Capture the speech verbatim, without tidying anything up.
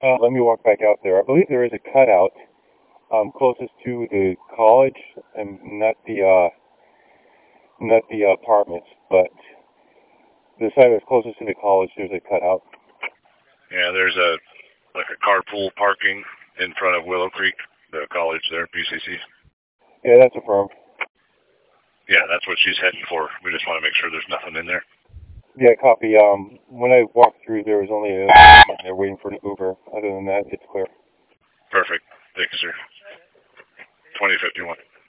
Uh, let me walk back out there. I believe there is a cutout um, closest to the college, and not the uh, not the apartments, but the side that's closest to the college. There's a cutout. Yeah, there's a like a carpool parking in front of Willow Creek, the college there, P C C. Yeah, that's affirmed. Yeah, that's what she's heading for. We just want to make sure there's nothing in there. Yeah, copy. Um, when I walked through, there was only a they're waiting for an Uber. Other than that, it's clear. Perfect. Thank you, sir. twenty fifty-one.